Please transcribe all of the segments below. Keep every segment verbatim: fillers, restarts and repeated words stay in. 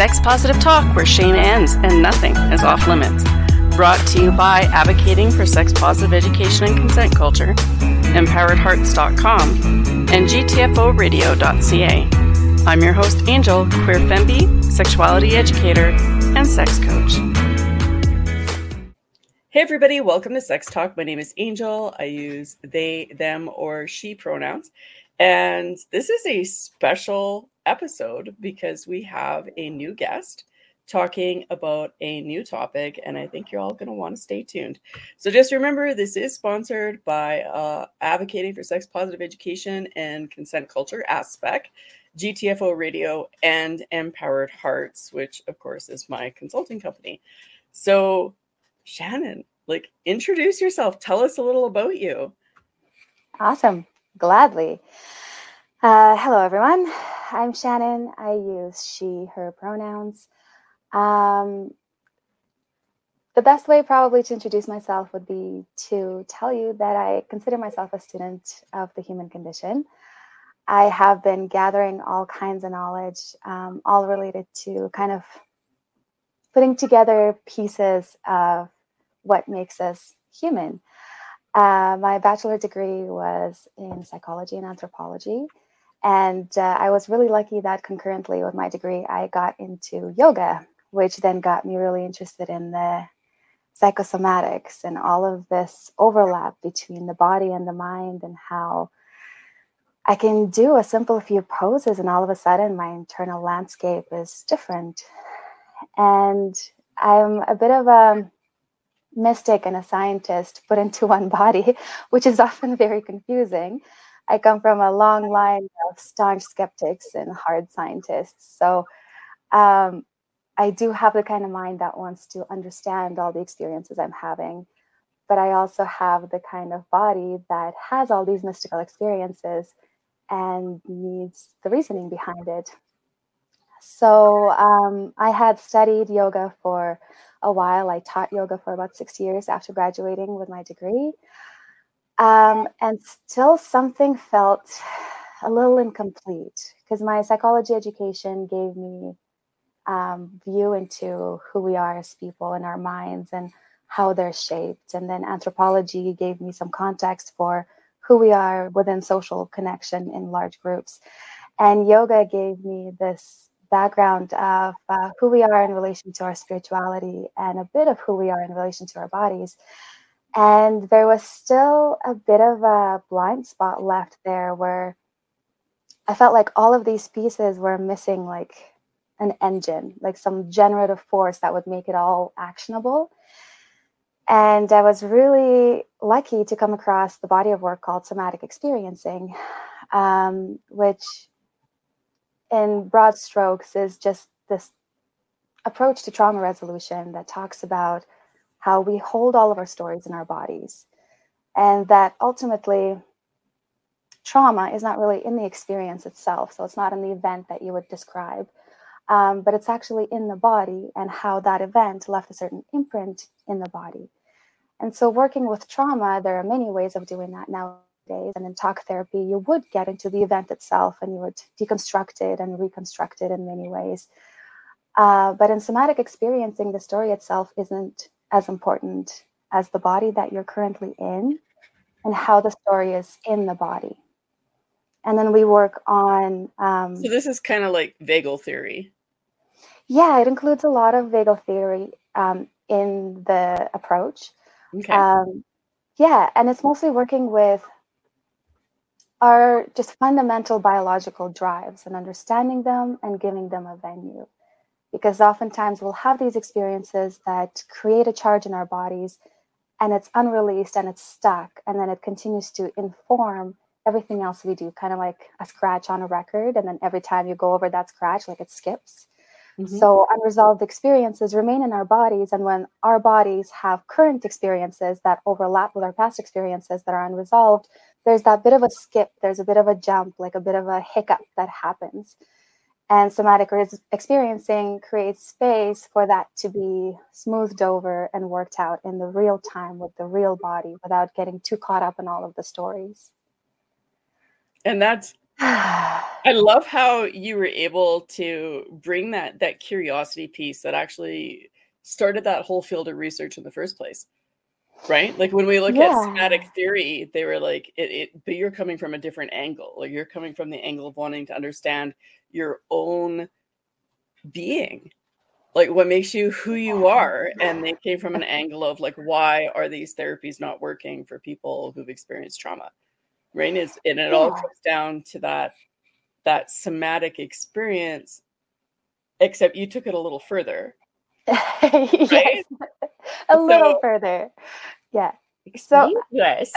sex positive talk where shame ends and nothing is off limits. Brought to you by Advocating for Sex Positive Education and Consent Culture, empowered hearts dot com, and G T F O radio dot C A. I'm your host, Angel, queer fembi, sexuality educator, and sex coach. Hey everybody, welcome to Sex Talk. My name is Angel. I use they, them, or she pronouns. And this is a special episode because we have a new guest talking about a new topic, and I think you're all going to want to stay tuned. So just remember, this is sponsored by uh, Advocating for Sex Positive Education and Consent Culture, ASPEC, G T F O Radio, and Empowered Hearts, which of course is my consulting company. So Shannon, like, introduce yourself. Tell us a little about you. Awesome. Gladly. Uh, hello, everyone. I'm Shannon. I use she, her pronouns. Um, the best way probably to introduce myself would be to tell you that I consider myself a student of the human condition. I have been gathering all kinds of knowledge, um, all related to kind of putting together pieces of what makes us human. Uh, my bachelor degree was in psychology and anthropology. And uh, I was really lucky that concurrently with my degree, I got into yoga, which then got me really interested in the psychosomatics and all of this overlap between the body and the mind, and how I can do a simple few poses and all of a sudden my internal landscape is different. And I'm a bit of a mystic and a scientist put into one body, which is often very confusing. I come from a long line of staunch skeptics and hard scientists. So um, I do have the kind of mind that wants to understand all the experiences I'm having, but I also have the kind of body that has all these mystical experiences and needs the reasoning behind it. So um, I had studied yoga for a while. I taught yoga for about six years after graduating with my degree. Um, and still something felt a little incomplete because my psychology education gave me um, view into who we are as people and our minds and how they're shaped. And then anthropology gave me some context for who we are within social connection in large groups. And yoga gave me this background of uh, who we are in relation to our spirituality and a bit of who we are in relation to our bodies. And there was still a bit of a blind spot left there where I felt like all of these pieces were missing like an engine, like some generative force that would make it all actionable. And I was really lucky to come across the body of work called somatic experiencing, um, which in broad strokes is just this approach to trauma resolution that talks about how we hold all of our stories in our bodies, and that ultimately trauma is not really in the experience itself. So it's not in the event that you would describe, um, but it's actually in the body and how that event left a certain imprint in the body. And so working with trauma, there are many ways of doing that nowadays. And in talk therapy, you would get into the event itself and you would deconstruct it and reconstruct it in many ways. Uh, but in somatic experiencing, the story itself isn't as important as the body that you're currently in and how the story is in the body. And then we work on... Um, so this is kind of like vagal theory. Yeah, it includes a lot of vagal theory um, in the approach. Okay. Um, yeah, and it's mostly working with our just fundamental biological drives and understanding them and giving them a venue. Because oftentimes we'll have these experiences that create a charge in our bodies and it's unreleased and it's stuck, and then it continues to inform everything else we do, kind of like a scratch on a record. And then every time you go over that scratch, like it skips. Mm-hmm. So unresolved experiences remain in our bodies. And when our bodies have current experiences that overlap with our past experiences that are unresolved, there's that bit of a skip, there's a bit of a jump, like a bit of a hiccup that happens. And somatic experiencing creates space for that to be smoothed over and worked out in the real time with the real body without getting too caught up in all of the stories. And that's I love how you were able to bring that that curiosity piece that actually started that whole field of research in the first place. Right? Like when we look at Yeah. somatic theory, they were like, it, it, but you're coming from a different angle. Like you're coming from the angle of wanting to understand your own being, like what makes you who you are. And they came from an angle of like, why are these therapies not working for people who've experienced trauma? Right? It's, and it all Yeah. comes down to that, that somatic experience, except you took it a little further. Yes. Right? A little So further. Yeah. So explain to us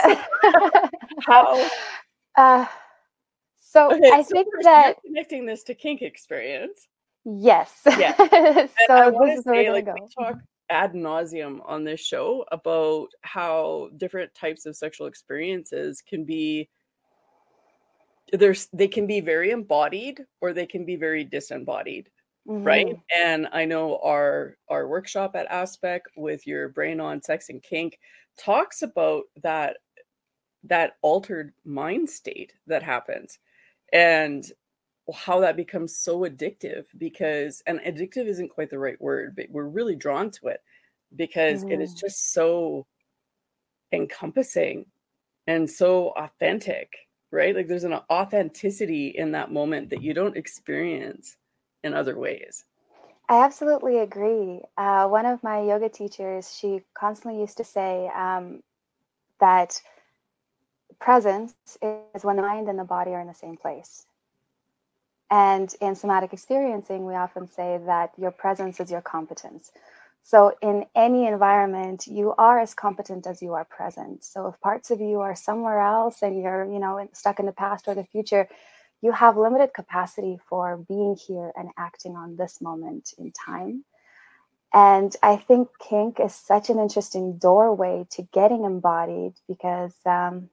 how. uh, so Okay, I so think first you're that connecting this to kink experience. yes. Yeah. And I So want this to is where we're say, gonna like, we go. talk ad nauseum on this show about how different types of sexual experiences can be there's they can be very embodied or they can be very disembodied. Right. Mhm. And I know our our workshop at Aspect with your brain on sex and kink talks about that that altered mind state that happens and how that becomes so addictive because and addictive isn't quite the right word, but we're really drawn to it because it is Mhm. just so encompassing and so authentic, right? Like there's an authenticity in that moment that you don't experience in other ways. I absolutely agree. Uh, one of my yoga teachers, she constantly used to say um, that presence is when the mind and the body are in the same place. And in somatic experiencing, we often say that your presence is your competence. So in any environment, you are as competent as you are present. So if parts of you are somewhere else and you're, you know, stuck in the past or the future, you have limited capacity for being here and acting on this moment in time. And I think kink is such an interesting doorway to getting embodied because um,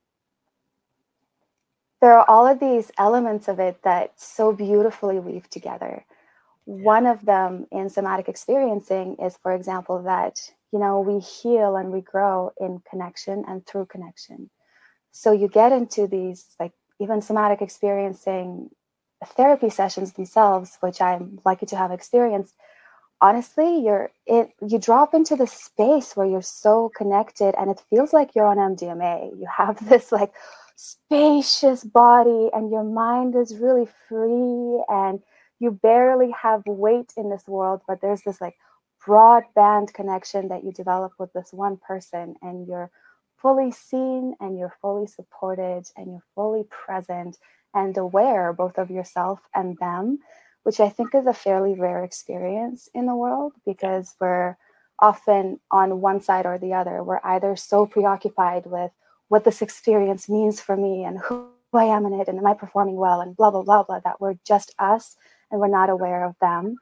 there are all of these elements of it that so beautifully weave together. One of them in somatic experiencing is, for example, that, you know, we heal and we grow in connection and through connection. So you get into these, like, even somatic experiencing therapy sessions themselves, which I'm lucky to have experienced. Honestly, you're it you drop into the space where you're so connected and it feels like you're on M D M A. You have this like spacious body and your mind is really free and you barely have weight in this world, but there's this like broadband connection that you develop with this one person and you're fully seen and you're fully supported and you're fully present and aware both of yourself and them, which I think is a fairly rare experience in the world because we're often on one side or the other. We're either so preoccupied with what this experience means for me and who I am in it and am I performing well and blah, blah, blah, blah, that we're just us and we're not aware of them.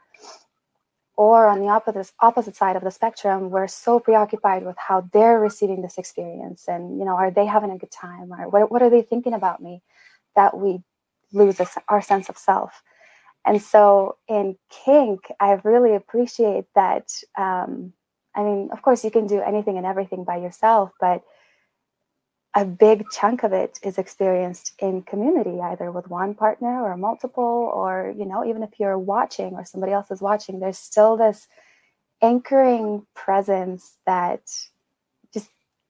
Or on the opposite, opposite side of the spectrum, we're so preoccupied with how they're receiving this experience and, you know, are they having a good time or what, what are they thinking about me, that we lose our sense of self. And so in kink, I really appreciate that. Um, I mean, of course, you can do anything and everything by yourself, but a big chunk of it is experienced in community, either with one partner or multiple, or, you know, even if you're watching or somebody else is watching, there's still this anchoring presence that just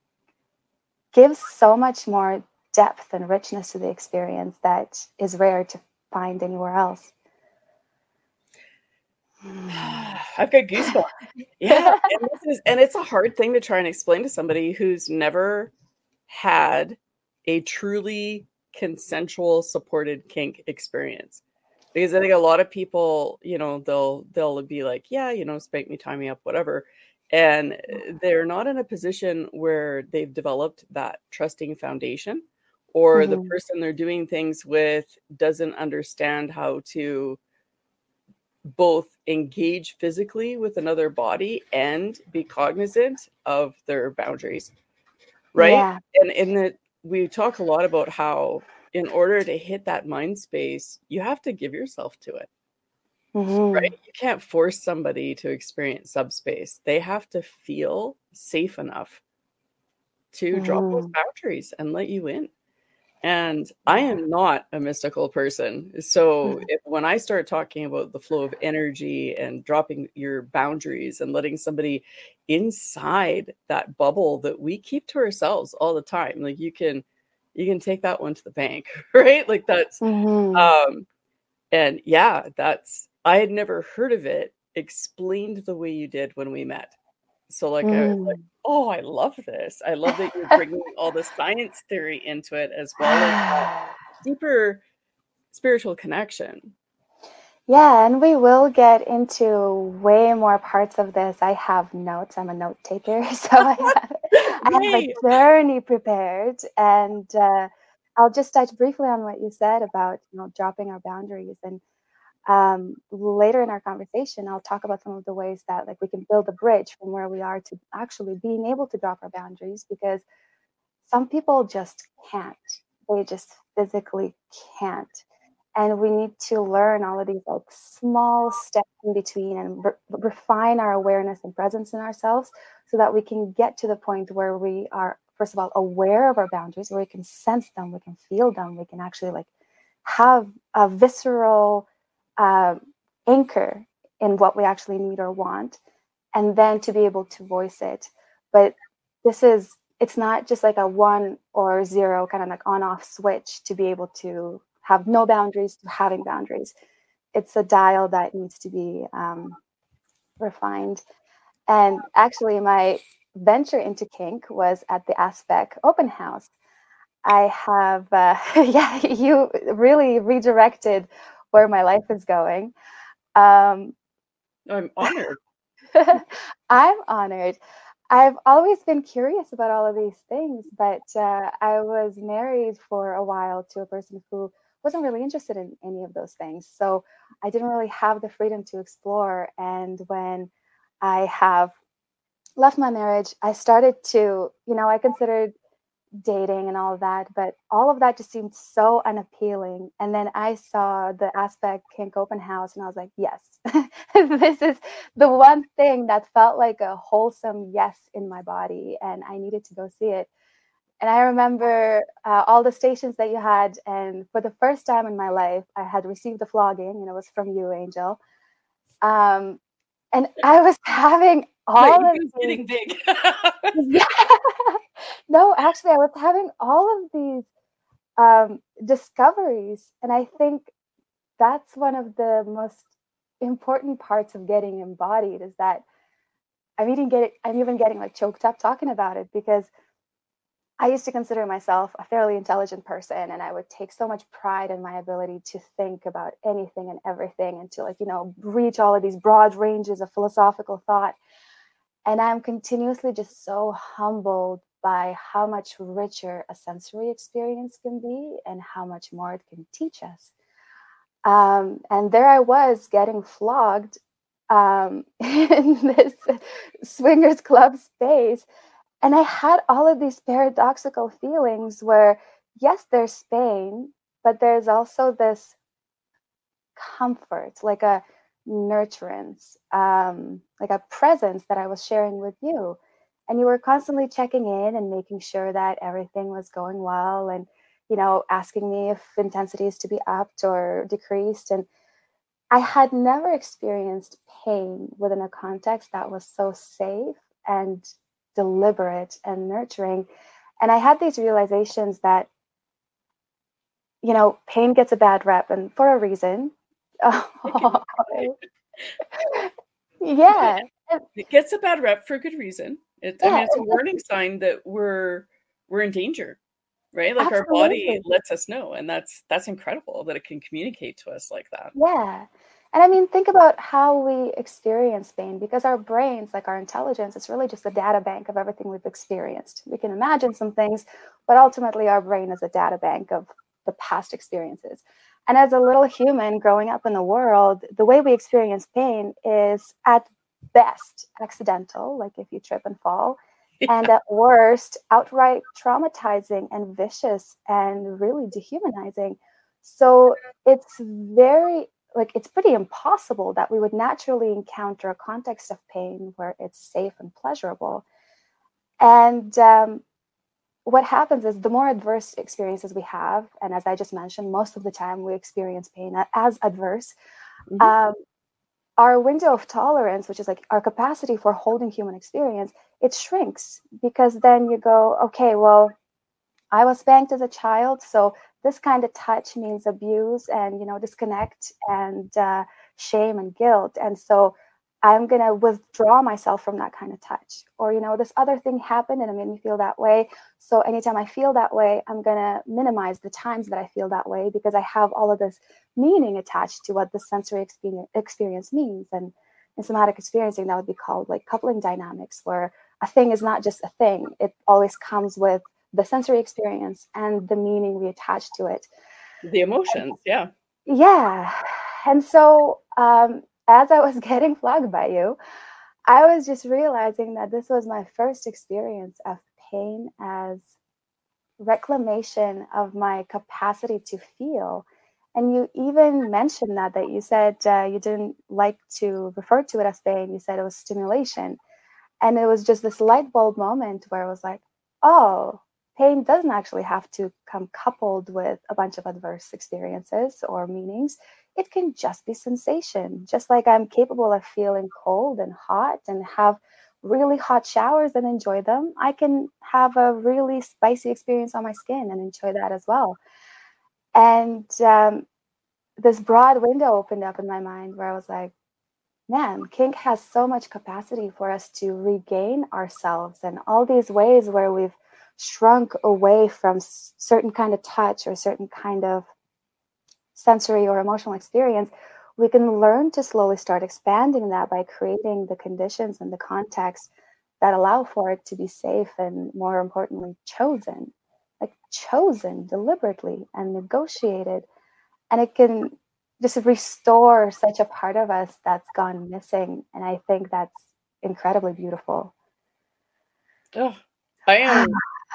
gives so much more depth and richness to the experience that is rare to find anywhere else. I've got goosebumps. Yeah, and this is and it's a hard thing to try and explain to somebody who's never had a truly consensual supported kink experience. Because I think a lot of people, you know, they'll they'll be like, yeah, you know, spank me, tie me up, whatever. And they're not in a position where they've developed that trusting foundation, or the Mm-hmm. person they're doing things with doesn't understand how to both engage physically with another body and be cognizant of their boundaries, right? Yeah. And in that we talk a lot about how in order to hit that mind space, you have to give yourself to it, Mm-hmm. right? You can't force somebody to experience subspace. They have to feel safe enough to drop those Mm-hmm. boundaries and let you in. And I am not a mystical person. So if, when I start talking about the flow of energy and dropping your boundaries and letting somebody inside that bubble that we keep to ourselves all the time, like you can, you can take that one to the bank, right? Like that's, Mm-hmm. um, and yeah, that's, I had never heard of it explained the way you did when we met. So like, I was like, Mm. oh, I love this. I love that you're bringing all the science theory into it as well as deeper spiritual connection. Yeah, and we will get into way more parts of this. I have notes. I'm a note taker, so I have, I have a Yay! journey prepared, and uh, I'll just touch briefly on what you said about you know dropping our boundaries. And um, later in our conversation, I'll talk about some of the ways that like we can build a bridge from where we are to actually being able to drop our boundaries, because some people just can't. They just physically can't. And we need to learn all of these like small steps in between and re- refine our awareness and presence in ourselves so that we can get to the point where we are, first of all, aware of our boundaries, where we can sense them, we can feel them, we can actually like have a visceral uh, anchor in what we actually need or want, and then to be able to voice it. But this is, it's not just like a one or zero kind of like on off switch to be able to have no boundaries to having boundaries. It's a dial that needs to be um, refined. And actually, my venture into kink was at the Aspect Open House. I have, uh, yeah, you really redirected where my life is going. Um, I'm honored. I'm honored. I've always been curious about all of these things, but uh, I was married for a while to a person who wasn't really interested in any of those things. So I didn't really have the freedom to explore. And when I have left my marriage, I started to, you know, I considered dating and all of that, but all of that just seemed so unappealing. And then I saw the Aspect Kink Open House, and I was like, yes, this is the one thing that felt like a wholesome yes in my body, and I needed to go see it. And I remember uh, all the stations that you had, and for the first time in my life, I had received a flogging, and it was from you, Angel. Um, and I was having My all of ego's these. getting big. Yeah. No, actually, I was having all of these um, discoveries. And I think that's one of the most important parts of getting embodied is that I'm even getting, I'm even getting like choked up talking about it, because I used to consider myself a fairly intelligent person, and I would take so much pride in my ability to think about anything and everything and to like, you know, reach all of these broad ranges of philosophical thought. And I'm continuously just so humbled by how much richer a sensory experience can be and how much more it can teach us. Um, and there I was getting flogged um, in this swingers club space. And I had all of these paradoxical feelings where, yes, there's pain, but there's also this comfort, like a nurturance, um, like a presence that I was sharing with you. And you were constantly checking in and making sure that everything was going well, and, you know, asking me if intensity is to be upped or decreased. And I had never experienced pain within a context that was so safe and deliberate and nurturing. And I had these realizations that, you know, pain gets a bad rep, and for a reason. I can relate. Yeah. And- It gets a bad rep for a good reason. It, I Yeah, mean, it's a it- warning sign that we're we're in danger, right? Like our body absolutely. lets us know, and that's that's incredible that it can communicate to us like that. Yeah. And I mean, think about how we experience pain, because our brains, like our intelligence, it's really just a data bank of everything we've experienced. We can imagine some things, but ultimately our brain is a data bank of the past experiences. And as a little human growing up in the world, the way we experience pain is at best accidental, like if you trip and fall, and at worst outright traumatizing and vicious and really dehumanizing. So it's very, like, it's pretty impossible that we would naturally encounter a context of pain where it's safe and pleasurable. And um, what happens is the more adverse experiences we have, and as I just mentioned, most of the time we experience pain as adverse, Mm-hmm. um, our window of tolerance, which is like our capacity for holding human experience, it shrinks, because then you go, okay, well, I was spanked as a child, so this kind of touch means abuse and, you know, disconnect and uh, shame and guilt. And so I'm going to withdraw myself from that kind of touch. Or, you know, this other thing happened and it made me feel that way. So anytime I feel that way, I'm going to minimize the times that I feel that way, because I have all of this meaning attached to what the sensory experience, experience means. And in somatic experiencing, that would be called like coupling dynamics, where a thing is not just a thing. It always comes with the sensory experience and the meaning we attach to it. The emotions, yeah. Yeah. And so um, as I was getting flogged by you, I was just realizing that this was my first experience of pain as reclamation of my capacity to feel. And you even mentioned that, that you said uh, you didn't like to refer to it as pain. You said it was stimulation. And it was just this light bulb moment where it was like, oh, pain doesn't actually have to come coupled with a bunch of adverse experiences or meanings. It can just be sensation, just like I'm capable of feeling cold and hot and have really hot showers and enjoy them. I can have a really spicy experience on my skin and enjoy that as well. And um, this broad window opened up in my mind where I was like, man, kink has so much capacity for us to regain ourselves, and all these ways where we've shrunk away from s- certain kind of touch or certain kind of sensory or emotional experience, we can learn to slowly start expanding that by creating the conditions and the context that allow for it to be safe and, more importantly, chosen, like chosen deliberately and negotiated. And it can just restore such a part of us that's gone missing. And I think that's incredibly beautiful. Oh, I am.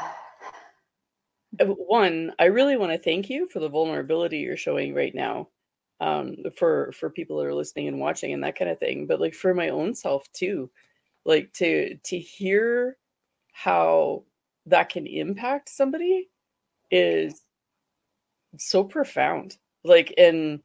One, I really want to thank you for the vulnerability you're showing right now, um, for for people that are listening and watching and that kind of thing. But like for my own self too, like to to hear how that can impact somebody is so profound. Like, and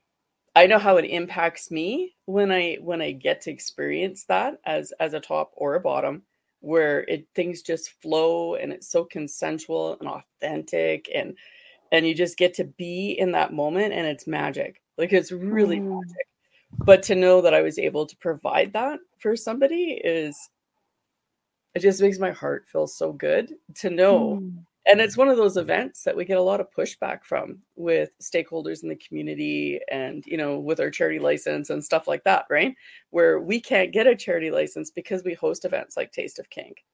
I know how it impacts me when I when I get to experience that as as a top or a bottom, where it things just flow and it's so consensual and authentic, and and you just get to be in that moment and it's magic. Like it's really Mm, magic. But to know that I was able to provide that for somebody is, it just makes my heart feel so good to know. mm, And it's one of those events that we get a lot of pushback from with stakeholders in the community and, you know, with our charity license and stuff like that, right? Where we can't get a charity license because we host events like Taste of Kink.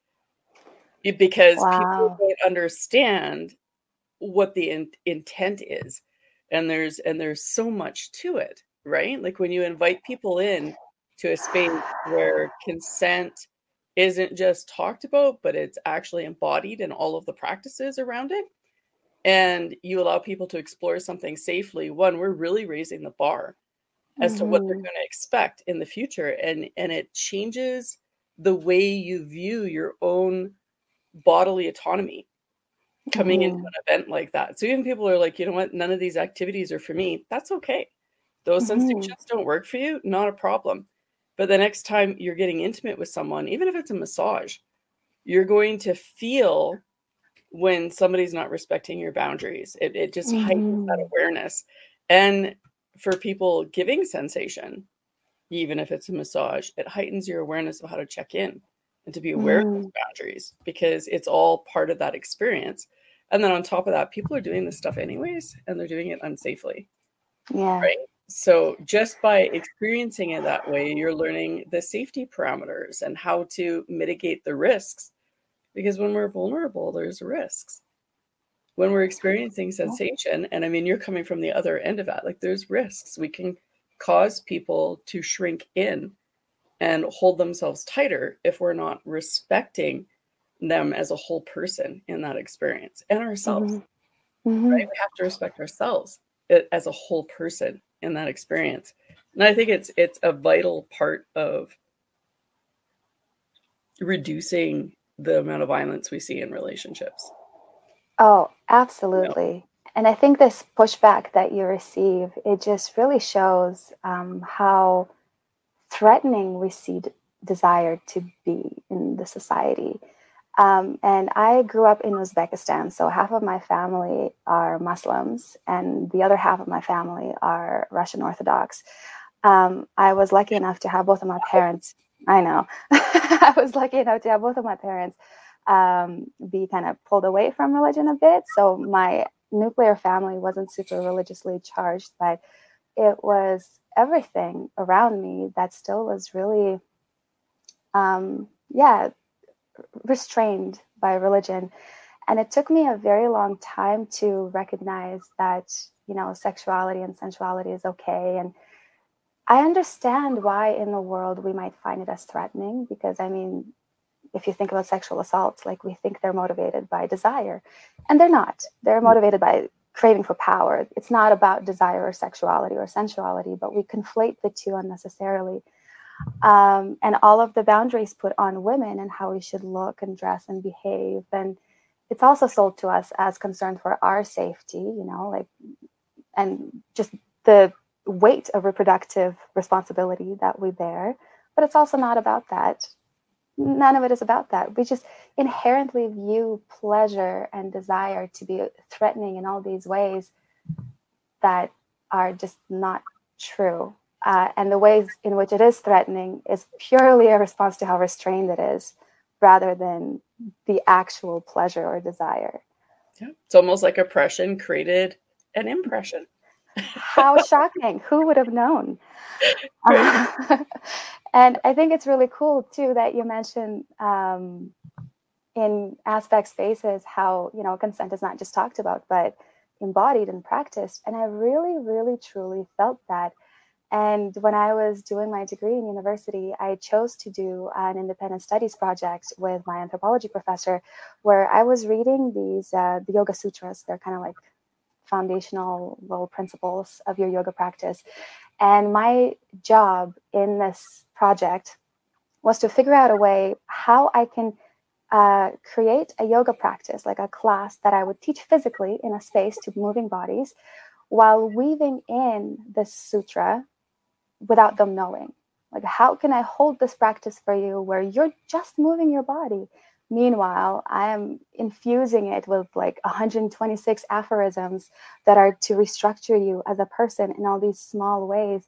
Because people wow. don't understand what the in- intent is. And there's and there's so much to it, right? Like when you invite people in to a space where consent isn't just talked about, but it's actually embodied in all of the practices around it, and you allow people to explore something safely, one, we're really raising the bar as to what they're Mm-hmm. going to expect in the future, and and it changes the way you view your own bodily autonomy coming into Mm-hmm. an event like that. So even people are like, you know what, none of these activities are for me. That's okay. Those Mm-hmm. sensations don't work for you, not a problem. But the next time you're getting intimate with someone, even if it's a massage, you're going to feel when somebody's not respecting your boundaries. It, it just heightens that Mm-hmm. awareness. And for people giving sensation, even if it's a massage, it heightens your awareness of how to check in and to be aware of those Mm-hmm. boundaries, because it's all part of that experience. And then on top of that, people are doing this stuff anyways, and they're doing it unsafely, Yeah. right? So just by experiencing it that way, you're learning the safety parameters and how to mitigate the risks. Because when we're vulnerable, there's risks. When we're experiencing sensation, and I mean, you're coming from the other end of that, like there's risks. We can cause people to shrink in and hold themselves tighter if we're not respecting them as a whole person in that experience, and ourselves, Mm-hmm. Mm-hmm. right? We have to respect ourselves as a whole person in that experience. And I think it's it's a vital part of reducing the amount of violence we see in relationships. Oh, You know? absolutely. And I think this pushback that you receive, it just really shows um, how threatening we see d- desire to be in the society. Um, and I grew up in Uzbekistan, so half of my family are Muslims, and the other half of my family are Russian Orthodox. Um, I was lucky enough to have both of my parents. I know. I was lucky enough to have both of my parents um, be kind of pulled away from religion a bit. So my nuclear family wasn't super religiously charged, but it was everything around me that still was really, um, yeah, restrained by religion. And it took me a very long time to recognize that, you know, sexuality and sensuality is okay. And I understand why in the world we might find it as threatening, because I mean, if you think about sexual assaults, like we think they're motivated by desire, and they're not. They're motivated by craving for power. It's not about desire or sexuality or sensuality, but we conflate the two unnecessarily. Um, and all of the boundaries put on women and how we should look and dress and behave. And it's also sold to us as concern for our safety, you know, like, and just the weight of reproductive responsibility that we bear. But it's also not about that. None of it is about that. We just inherently view pleasure and desire to be threatening in all these ways that are just not true. Uh, and the ways in which it is threatening is purely a response to how restrained it is, rather than the actual pleasure or desire. Yeah. It's almost like oppression created an impression. How shocking. Who would have known? Right. And I think it's really cool, too, that you mentioned um, in aspect spaces how, you know, consent is not just talked about, but embodied and practiced. And I really, really, truly felt that. And when I was doing my degree in university, I chose to do an independent studies project with my anthropology professor, where I was reading these uh, the Yoga Sutras. They're kind of like foundational little principles of your yoga practice. And my job in this project was to figure out a way how I can uh, create a yoga practice, like a class that I would teach physically in a space to moving bodies, while weaving in this sutra without them knowing. Like, how can I hold this practice for you where you're just moving your body? Meanwhile, I am infusing it with like one hundred twenty-six aphorisms that are to restructure you as a person in all these small ways.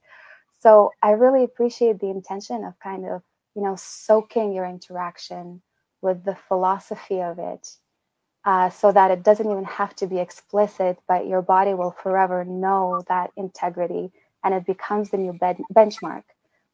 So I really appreciate the intention of kind of, you know, soaking your interaction with the philosophy of it, uh, so that it doesn't even have to be explicit, but your body will forever know that integrity, and it becomes the new ben- benchmark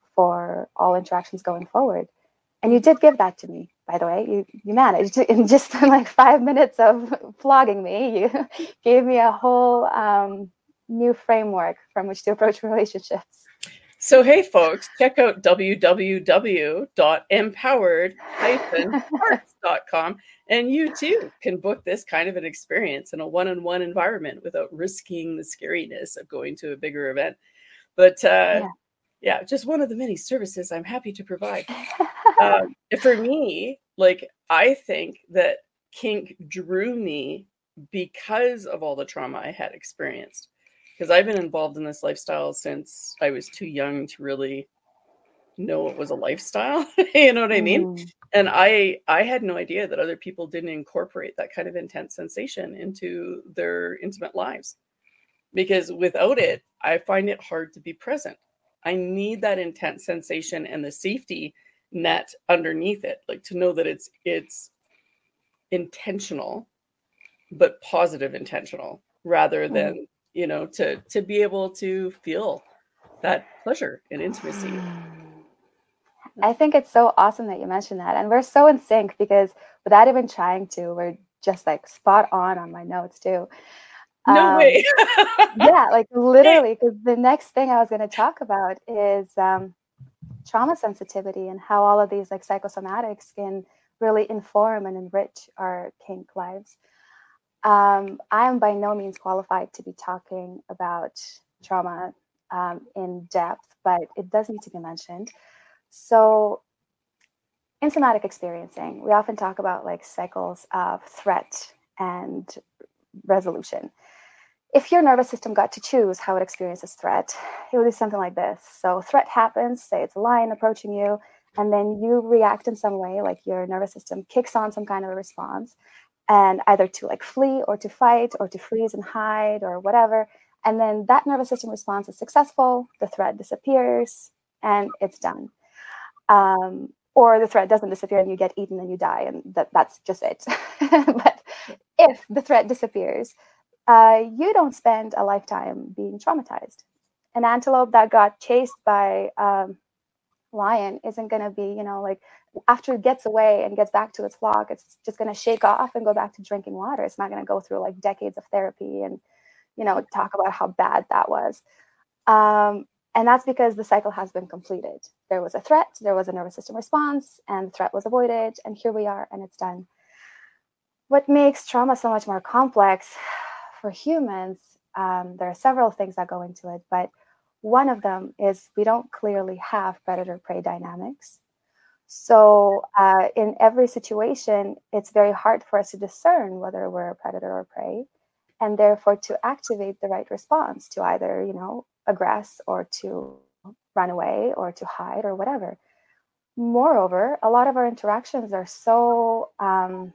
for all interactions going forward. And you did give that to me, by the way. You you managed in just like five minutes of flogging me. You gave me a whole um, new framework from which to approach relationships. So, hey, folks, check out w w w dot empowered dash hearts dot com, and you too can book this kind of an experience in a one on one environment without risking the scariness of going to a bigger event. But uh, Yeah. yeah, just one of the many services I'm happy to provide. Um, for me, like, I think that kink drew me because of all the trauma I had experienced. Because I've been involved in this lifestyle since I was too young to really know it was a lifestyle. You know what I mean? Mm. And I I had no idea that other people didn't incorporate that kind of intense sensation into their intimate lives. Because without it, I find it hard to be present. I need that intense sensation and the safety net underneath it, like to know that it's it's intentional, but positive intentional, rather Mm. than, you know, to to be able to feel that pleasure and intimacy. I think it's so awesome that you mentioned that. And we're so in sync because without even trying to, we're just like spot on on my notes too. No Um, way. yeah, like Hey. literally, because the next thing I was going to talk about is um, trauma sensitivity and how all of these like psychosomatics can really inform and enrich our kink lives. Um, I am by no means qualified to be talking about trauma um, in depth, but it does need to be mentioned. So, in somatic experiencing, we often talk about like cycles of threat and resolution. If your nervous system got to choose how it experiences threat, it would be something like this. So threat happens, say it's a lion approaching you, and then you react in some way, like your nervous system kicks on some kind of a response, and either to like flee or to fight or to freeze and hide or whatever. And then that nervous system response is successful, the threat disappears, and it's done. Um, or the threat doesn't disappear and you get eaten and you die, and that, that's just it. But if the threat disappears, uh, you don't spend a lifetime being traumatized. An antelope that got chased by um, lion isn't going to be, you know, like after it gets away and gets back to its flock, it's just going to shake off and go back to drinking water. It's not going to go through like decades of therapy and, you know, talk about how bad that was. Um, and that's because the cycle has been completed. There was a threat, there was a nervous system response, and the threat was avoided, and here we are, and it's done. What makes trauma so much more complex for humans, um, there are several things that go into it, but one of them is we don't clearly have predator-prey dynamics. So uh, in every situation, it's very hard for us to discern whether we're a predator or prey, and therefore to activate the right response to either, you know, aggress or to run away or to hide or whatever. Moreover, a lot of our interactions are so um,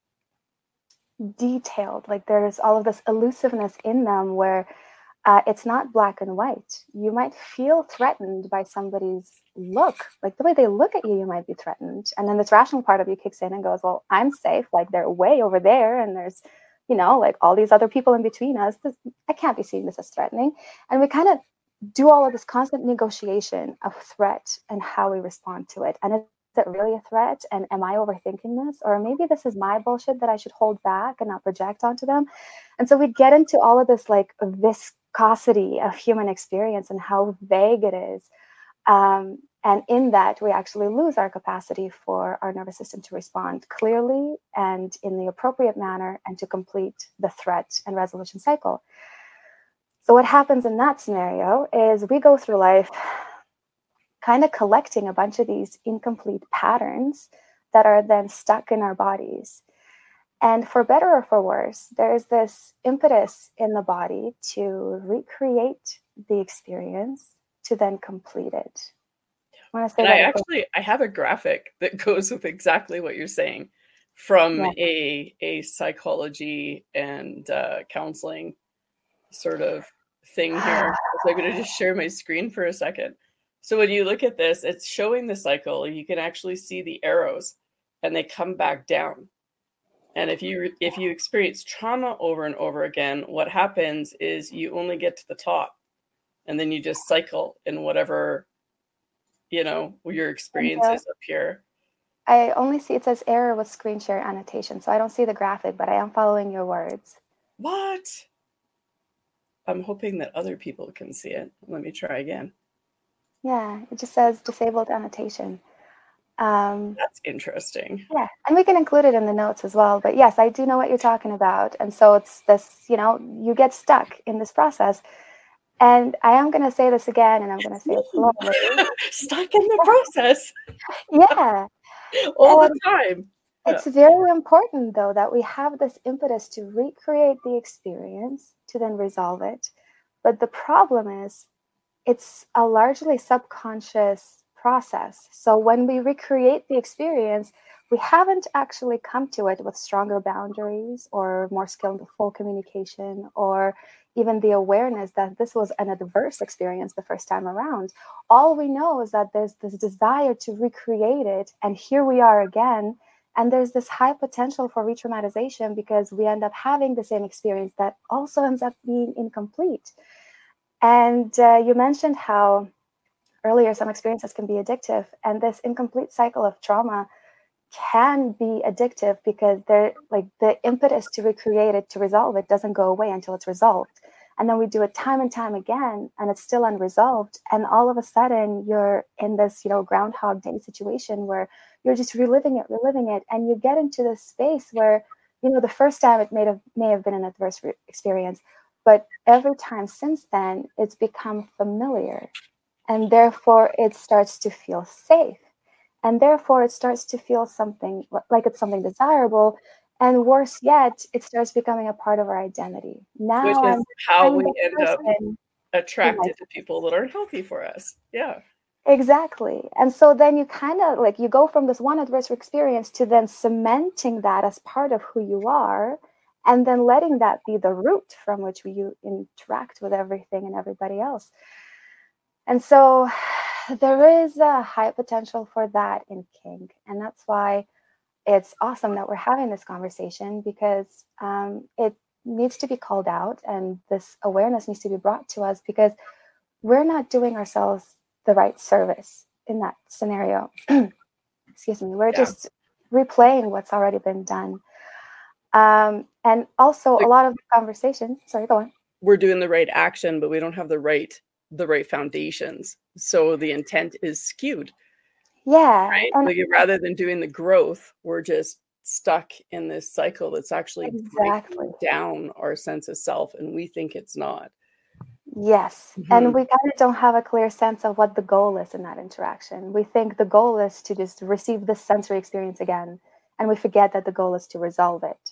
detailed, like there's all of this elusiveness in them where uh, it's not black and white. You might feel threatened by somebody's look, like the way they look at you, you might be threatened. And then this rational part of you kicks in and goes, well, I'm safe, like they're way over there and there's, you know, like all these other people in between us. This, I can't be seeing this as threatening. And we kind of do all of this constant negotiation of threat and how we respond to it. And is it really a threat? And am I overthinking this? Or maybe this is my bullshit that I should hold back and not project onto them. And so we get into all of this like viscosity of human experience and how vague it is. Um, and in that, we actually lose our capacity for our nervous system to respond clearly and in the appropriate manner and to complete the threat and resolution cycle. So what happens in that scenario is we go through life kind of collecting a bunch of these incomplete patterns that are then stuck in our bodies. And for better or for worse, there's this impetus in the body to recreate the experience to then complete it. I want to say and that I actually, I have a graphic that goes with exactly what you're saying from yeah. a, a psychology and uh, counseling sort of thing here. So I'm going to just share my screen for a second. So when you look at this, it's showing the cycle. You can actually see the arrows and they come back down. And if you if you experience trauma over and over again, what happens is you only get to the top and then you just cycle in whatever, you know, your experience is up here. I only see, it says error with screen share annotation. So I don't see the graphic, but I am following your words. What? I'm hoping that other people can see it. Let me try again. Yeah, it just says disabled annotation. Um, That's interesting. Yeah, and we can include it in the notes as well. But yes, I do know what you're talking about. And so it's this, you know, you get stuck in this process. And I am going to say this again, and I'm going to say it slowly. Stuck in the process. Yeah. All and the time. It's yeah. very important, though, that we have this impetus to recreate the experience to then resolve it. But the problem is it's a largely subconscious process. So when we recreate the experience, we haven't actually come to it with stronger boundaries or more skillful communication or even the awareness that this was an adverse experience the first time around. All we know is that there's this desire to recreate it, and here we are again, and there's this high potential for re-traumatization because we end up having the same experience that also ends up being incomplete. And uh, you mentioned how earlier some experiences can be addictive, and this incomplete cycle of trauma can be addictive because they're like the impetus to recreate it, to resolve it, doesn't go away until it's resolved. And then we do it time and time again, and it's still unresolved. And all of a sudden, you're in this, you know, Groundhog Day situation where you're just reliving it, reliving it, and you get into this space where, you know, the first time it may have may have been an adverse re- experience, but every time since then, it's become familiar. And therefore, it starts to feel safe. And therefore, it starts to feel something like it's something desirable. And worse yet, it starts becoming a part of our identity. Now Which is I'm, how I'm we the end up person who attracted likes to people that aren't healthy for us. Yeah. exactly. And so then you kind of like, you go from this one adverse experience to then cementing that as part of who you are, and then letting that be the root from which you interact with everything and everybody else. And so there is a high potential for that in kink. And that's why it's awesome that we're having this conversation, because um, it needs to be called out, and this awareness needs to be brought to us, because we're not doing ourselves the right service in that scenario. Excuse me. We're Yeah. just replaying what's already been done. Um, and also Like, a lot of the conversation, sorry, go on. We're doing the right action, but we don't have the right the right foundations. So the intent is skewed. Yeah. Right? And Like rather than doing the growth, we're just stuck in this cycle that's actually exactly. breaking down our sense of self, and we think it's not. Yes. Mm-hmm. And we kind of don't have a clear sense of what the goal is in that interaction. We think the goal is to just receive this sensory experience again, and we forget that the goal is to resolve it.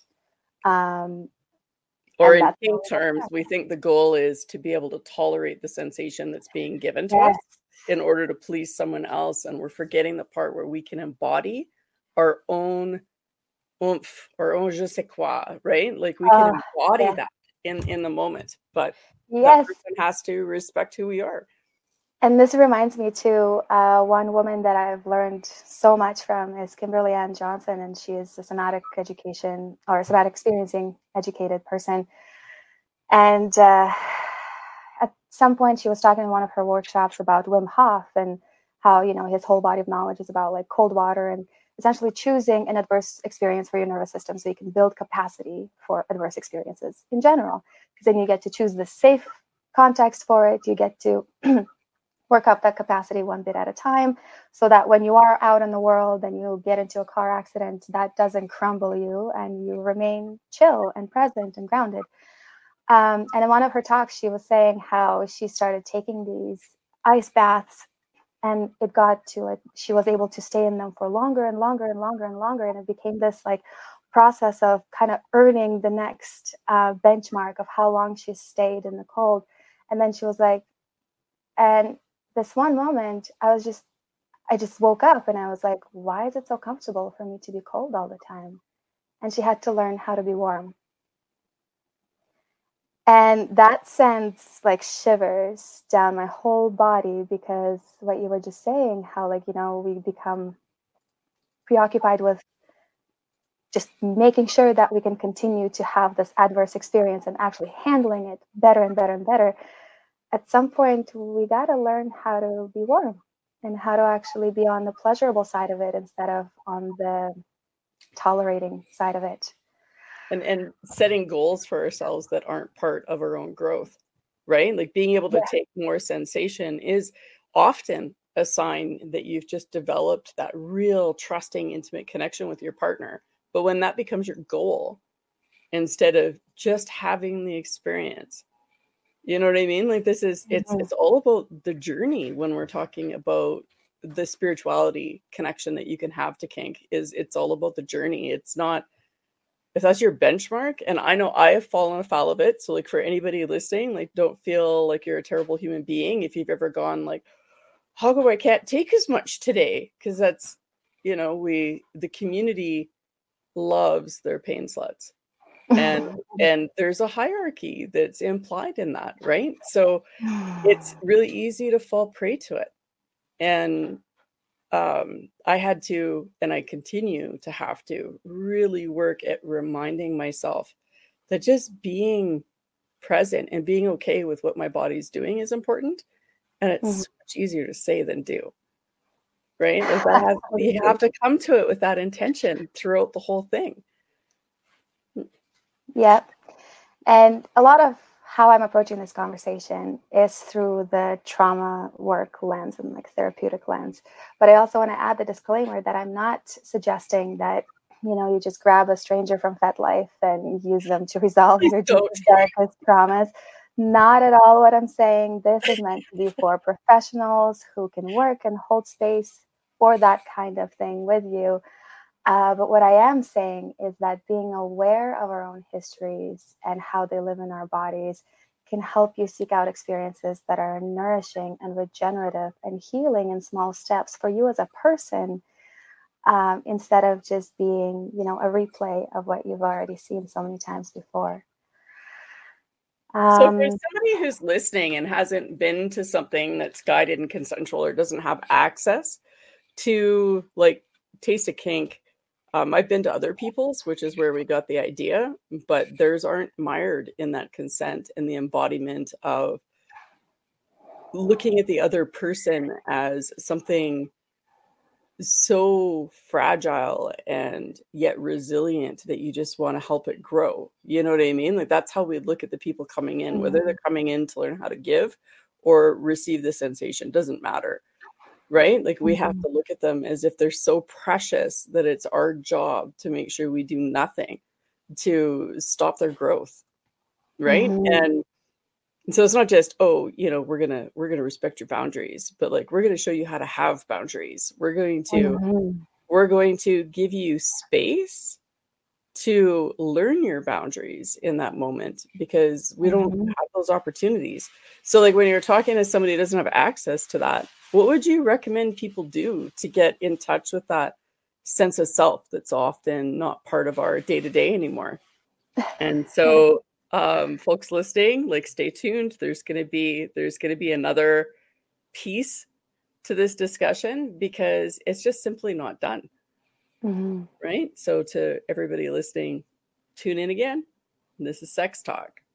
Um, or and in that's kink terms, we think the goal is to be able to tolerate the sensation that's being given to yes. us in order to please someone else. And we're forgetting the part where we can embody our own oomph, our own je sais quoi, right? Like we can Uh, embody yeah. that in, in the moment, but Yes. that person has to respect who we are. And this reminds me too, uh, one woman that I've learned so much from is Kimberly Ann Johnson, and she is a somatic education or somatic experiencing educated person. And uh, at some point she was talking in one of her workshops about Wim Hof and how, you know, his whole body of knowledge is about like cold water and essentially choosing an adverse experience for your nervous system so you can build capacity for adverse experiences in general. Because then you get to choose the safe context for it. You get to work up that capacity one bit at a time, so that when you are out in the world and you get into a car accident, that doesn't crumble you and you remain chill and present and grounded. Um, and in one of her talks, she was saying how she started taking these ice baths, and it got to like she was able to stay in them for longer and longer and longer and longer, and it became this like process of kind of earning the next uh, benchmark of how long she stayed in the cold. And then she was like, and this one moment, I was just, I just woke up and I was like, why is it so comfortable for me to be cold all the time? And she had to learn how to be warm. And that sends like shivers down my whole body, because what you were just saying, how like, you know, we become preoccupied with just making sure that we can continue to have this adverse experience and actually handling it better and better and better. At some point, we got to learn how to be warm and how to actually be on the pleasurable side of it instead of on the tolerating side of it. And and setting goals for ourselves that aren't part of our own growth, right? Like being able to Yeah. take more sensation is often a sign that you've just developed that real trusting, intimate connection with your partner. But when that becomes your goal, instead of just having the experience, you know what I mean? Like this is, it's, Mhm. it's all about the journey when we're talking about the spirituality connection that you can have to kink. Is it's all about the journey. It's not, if that's your benchmark, and I know I have fallen afoul of it. So like for anybody listening, like don't feel like you're a terrible human being if you've ever gone like, how come I can't take as much today? Because that's, you know, we, the community loves their pain sluts. And and there's a hierarchy that's implied in that, right? So it's really easy to fall prey to it. And um, I had to, and I continue to have to really work at reminding myself that just being present and being okay with what my body's doing is important. And it's Mhm. so much easier to say than do, right? Like that has, you have to come to it with that intention throughout the whole thing. Yep. And a lot of how I'm approaching this conversation is through the trauma work lens and like therapeutic lens. But I also want to add the disclaimer that I'm not suggesting that, you know, you just grab a stranger from FetLife and use them to resolve Please your don't. deepest, darkest traumas. Not at all what I'm saying. This is meant to be for professionals who can work and hold space for that kind of thing with you. Uh, but what I am saying is that being aware of our own histories and how they live in our bodies can help you seek out experiences that are nourishing and regenerative and healing in small steps for you as a person, um, instead of just being, you know, a replay of what you've already seen so many times before. So if Um, there's somebody who's listening and hasn't been to something that's guided and consensual or doesn't have access to like Taste of Kink, um, I've been to other people's, which is where we got the idea, but theirs aren't mired in that consent and the embodiment of looking at the other person as something so fragile and yet resilient that you just want to help it grow. You know what I mean? Like that's how we look at the people coming in, whether they're coming in to learn how to give or receive the sensation, doesn't matter. Right? Like we have to look at them as if they're so precious that it's our job to make sure we do nothing to stop their growth. Right? mm-hmm. And so it's not just, oh, you know, we're gonna we're gonna respect your boundaries, but like we're gonna show you how to have boundaries. We're going to Mm-hmm. we're going to give you space to learn your boundaries in that moment because we don't Mm-hmm. have those opportunities. So like when you're talking to somebody who doesn't have access to that, what would you recommend people do to get in touch with that sense of self that's often not part of our day-to-day anymore? And so um folks listening, like stay tuned. There's gonna be there's gonna be another piece to this discussion because it's just simply not done. Mm-hmm. Right? So to everybody listening, tune in again. This is Sex Talk.